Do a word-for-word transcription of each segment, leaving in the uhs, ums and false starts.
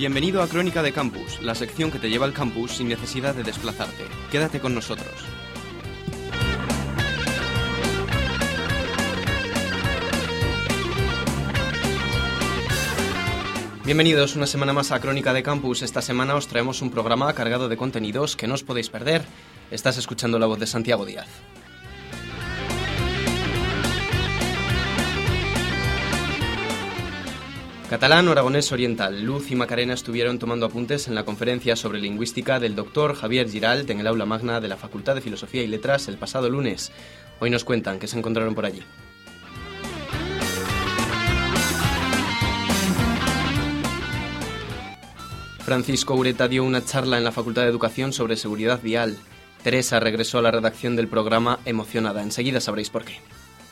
Bienvenido a Crónica de Campus, la sección que te lleva al campus sin necesidad de desplazarte. Quédate con nosotros. Bienvenidos una semana más a Crónica de Campus. Esta semana os traemos un programa cargado de contenidos que no os podéis perder. Estás escuchando la voz de Santiago Díaz. Catalán o aragonés oriental. Luz y Macarena estuvieron tomando apuntes en la conferencia sobre lingüística del doctor Javier Giralt en el aula magna de la Facultad de Filosofía y Letras el pasado lunes. Hoy nos cuentan qué se encontraron por allí. Francisco Ureta dio una charla en la Facultad de Educación sobre seguridad vial. Teresa regresó a la redacción del programa emocionada. Enseguida sabréis por qué.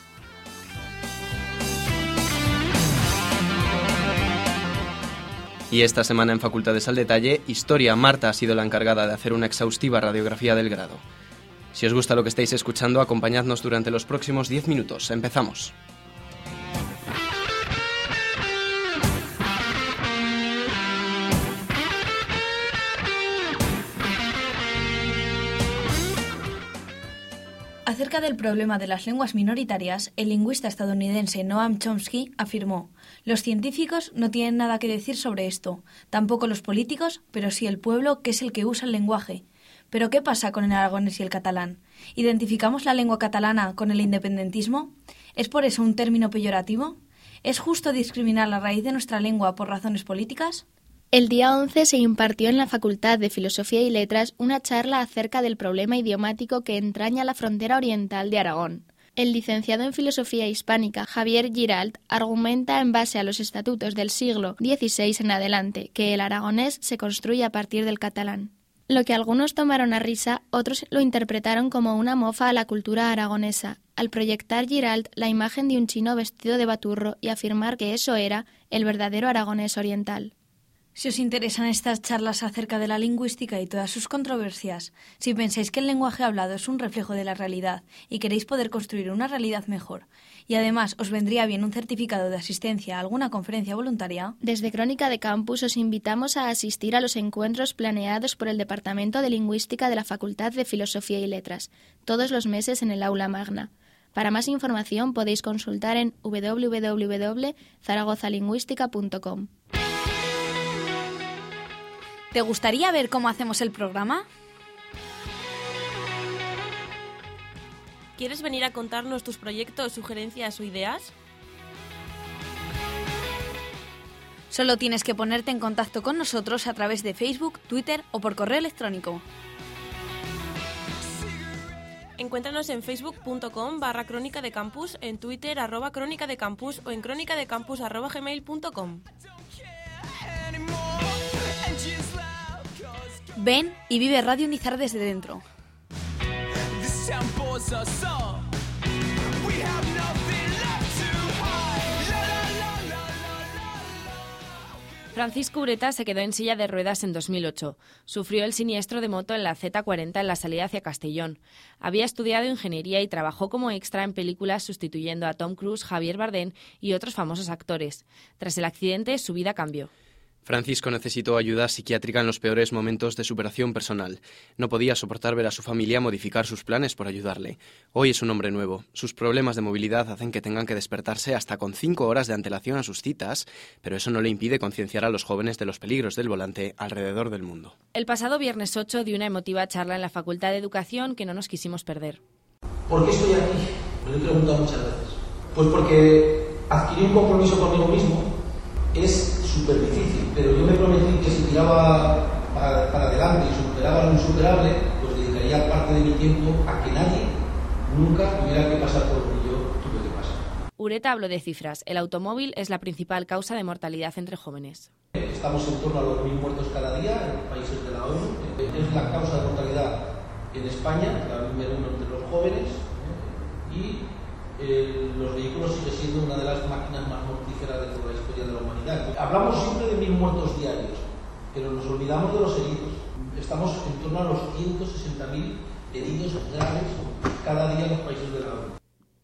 Y esta semana en Facultades al Detalle, Historia. Marta ha sido la encargada de hacer una exhaustiva radiografía del grado. Si os gusta lo que estáis escuchando, acompañadnos durante los próximos diez minutos. Empezamos. Acerca del problema de las lenguas minoritarias, el lingüista estadounidense Noam Chomsky afirmó: «Los científicos no tienen nada que decir sobre esto, tampoco los políticos, pero sí el pueblo, que es el que usa el lenguaje. ¿Pero qué pasa con el aragonés y el catalán? ¿Identificamos la lengua catalana con el independentismo? ¿Es por eso un término peyorativo? ¿Es justo discriminar la raíz de nuestra lengua por razones políticas?». El día once se impartió en la Facultad de Filosofía y Letras una charla acerca del problema idiomático que entraña la frontera oriental de Aragón. El licenciado en Filosofía Hispánica Javier Giralt argumenta en base a los estatutos del siglo dieciséis en adelante que el aragonés se construye a partir del catalán. Lo que algunos tomaron a risa, otros lo interpretaron como una mofa a la cultura aragonesa, al proyectar Giralt la imagen de un chino vestido de baturro y afirmar que eso era el verdadero aragonés oriental. Si os interesan estas charlas acerca de la lingüística y todas sus controversias, si pensáis que el lenguaje hablado es un reflejo de la realidad y queréis poder construir una realidad mejor, y además os vendría bien un certificado de asistencia a alguna conferencia voluntaria, desde Crónica de Campus os invitamos a asistir a los encuentros planeados por el Departamento de Lingüística de la Facultad de Filosofía y Letras, todos los meses en el aula magna. Para más información podéis consultar en doble u doble u doble u punto zaragoza lingüística punto com. ¿Te gustaría ver cómo hacemos el programa? ¿Quieres venir a contarnos tus proyectos, sugerencias o ideas? Solo tienes que ponerte en contacto con nosotros a través de Facebook, Twitter o por correo electrónico. Encuéntranos en facebook.com barra crónica de campus, en Twitter arroba crónica de campus o en crónicadecampus arroba gmail punto com. Ven y vive Radio Nizar desde dentro. Francisco Ureta se quedó en silla de ruedas en dos mil ocho. Sufrió el siniestro de moto en la zeta cuarenta en la salida hacia Castellón. Había estudiado ingeniería y trabajó como extra en películas sustituyendo a Tom Cruise, Javier Bardem y otros famosos actores. Tras el accidente, su vida cambió. Francisco necesitó ayuda psiquiátrica en los peores momentos de superación personal. No podía soportar ver a su familia modificar sus planes por ayudarle. Hoy es un hombre nuevo. Sus problemas de movilidad hacen que tengan que despertarse hasta con cinco horas de antelación a sus citas, pero eso no le impide concienciar a los jóvenes de los peligros del volante alrededor del mundo. El pasado viernes ocho dio una emotiva charla en la Facultad de Educación que no nos quisimos perder. ¿Por qué estoy aquí? Me lo he preguntado muchas veces. Pues porque adquirí un compromiso conmigo mismo. Es súper difícil, pero yo me prometí que si tiraba para, para adelante y superaba lo insuperable, pues dedicaría parte de mi tiempo a que nadie nunca tuviera que pasar por lo que yo tuve que pasar. Ureta habló de cifras. El automóvil es la principal causa de mortalidad entre jóvenes. Estamos en torno a los mil muertos cada día en los países de la ONU. Es la causa de mortalidad en España, la número uno entre los jóvenes, y Eh, los vehículos sigue siendo una de las máquinas más mortíferas de toda la historia de la humanidad. Hablamos siempre de mil muertos diarios, pero nos olvidamos de los heridos. Estamos en torno a los ciento sesenta mil heridos graves cada día en los países de la ONU.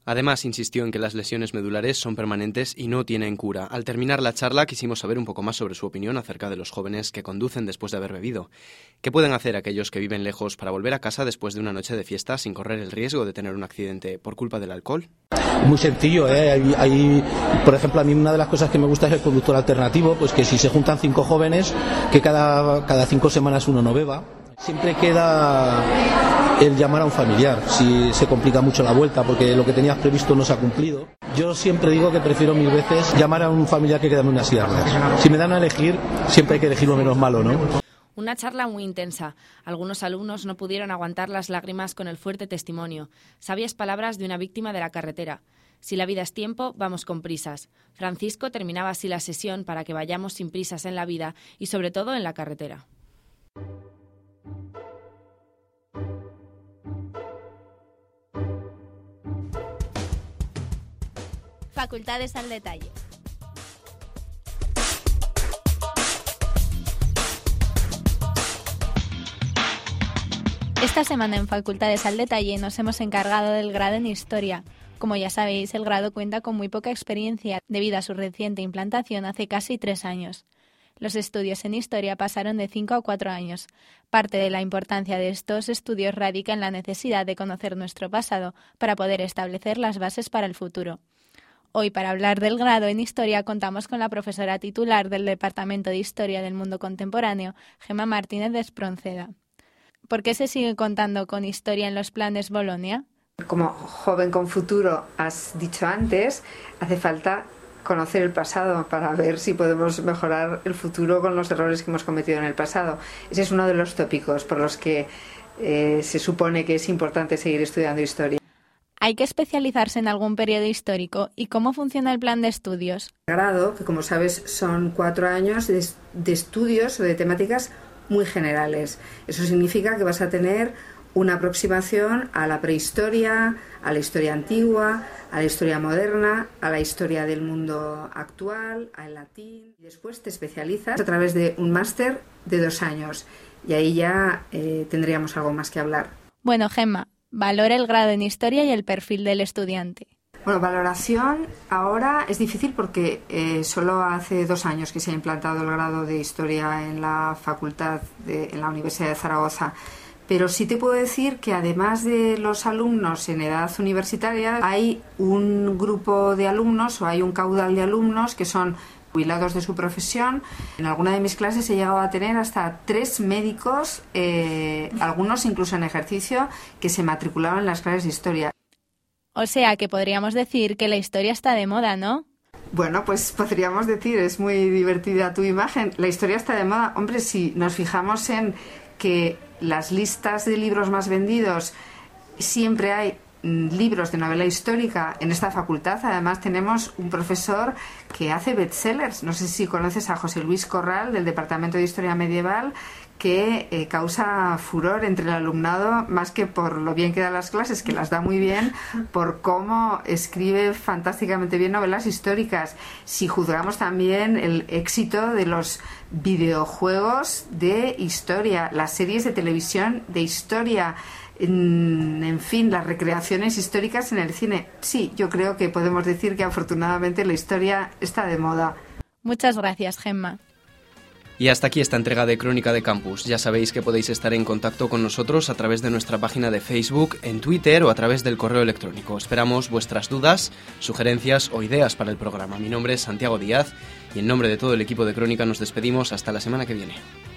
Además, insistió en que las lesiones medulares son permanentes y no tienen cura. Al terminar la charla, quisimos saber un poco más sobre su opinión acerca de los jóvenes que conducen después de haber bebido. ¿Qué pueden hacer aquellos que viven lejos para volver a casa después de una noche de fiesta sin correr el riesgo de tener un accidente por culpa del alcohol? Muy sencillo, ¿eh? Hay, hay, por ejemplo, a mí una de las cosas que me gusta es el conductor alternativo, pues que si se juntan cinco jóvenes, que cada, cada cinco semanas uno no beba. Siempre queda el llamar a un familiar, si se complica mucho la vuelta porque lo que tenías previsto no se ha cumplido. Yo siempre digo que prefiero mil veces llamar a un familiar que quedarme en una silla de ruedas. Si me dan a elegir, siempre hay que elegir lo menos malo, ¿no? Una charla muy intensa. Algunos alumnos no pudieron aguantar las lágrimas con el fuerte testimonio. Sabias palabras de una víctima de la carretera. Si la vida es tiempo, vamos con prisas. Francisco terminaba así la sesión para que vayamos sin prisas en la vida y sobre todo en la carretera. Facultades al detalle. Esta semana en Facultades al detalle nos hemos encargado del grado en Historia. Como ya sabéis, el grado cuenta con muy poca experiencia debido a su reciente implantación hace casi tres años. Los estudios en Historia pasaron de cinco a cuatro años. Parte de la importancia de estos estudios radica en la necesidad de conocer nuestro pasado para poder establecer las bases para el futuro. Hoy, para hablar del grado en Historia, contamos con la profesora titular del Departamento de Historia del Mundo Contemporáneo, Gemma Martínez de Espronceda. ¿Por qué se sigue contando con Historia en los planes Bolonia? Como joven con futuro, has dicho antes, hace falta conocer el pasado para ver si podemos mejorar el futuro con los errores que hemos cometido en el pasado. Ese es uno de los tópicos por los que eh, se supone que es importante seguir estudiando Historia. ¿Hay que especializarse en algún periodo histórico? ¿Y cómo funciona el plan de estudios? El grado, que como sabes son cuatro años de, de estudios o de temáticas muy generales. Eso significa que vas a tener una aproximación a la prehistoria, a la historia antigua, a la historia moderna, a la historia del mundo actual, al latín. Y después te especializas a través de un máster de dos años. Y ahí ya eh, tendríamos algo más que hablar. Bueno, Gemma, valora el grado en Historia y el perfil del estudiante. Bueno, valoración ahora es difícil porque eh, solo hace dos años que se ha implantado el grado de Historia en la facultad, de, en la Universidad de Zaragoza. Pero sí te puedo decir que además de los alumnos en edad universitaria, hay un grupo de alumnos o hay un caudal de alumnos que son jubilados de su profesión. En alguna de mis clases he llegado a tener hasta tres médicos, eh, algunos incluso en ejercicio, que se matriculaban en las clases de Historia. O sea que podríamos decir que la historia está de moda, ¿no? Bueno, pues podríamos decir, es muy divertida tu imagen. La historia está de moda. Hombre, si nos fijamos en que las listas de libros más vendidos siempre hay libros de novela histórica en esta facultad. Además tenemos un profesor que hace bestsellers. No sé si conoces a José Luis Corral del Departamento de Historia Medieval, que eh, causa furor entre el alumnado, más que por lo bien que da las clases, que las da muy bien, por cómo escribe fantásticamente bien novelas históricas. Si juzgamos también el éxito de los videojuegos de historia, las series de televisión de historia, en, en fin, las recreaciones históricas en el cine. Sí, yo creo que podemos decir que afortunadamente la historia está de moda. Muchas gracias, Gemma. Y hasta aquí esta entrega de Crónica de Campus. Ya sabéis que podéis estar en contacto con nosotros a través de nuestra página de Facebook, en Twitter o a través del correo electrónico. Esperamos vuestras dudas, sugerencias o ideas para el programa. Mi nombre es Santiago Díaz y en nombre de todo el equipo de Crónica nos despedimos hasta la semana que viene.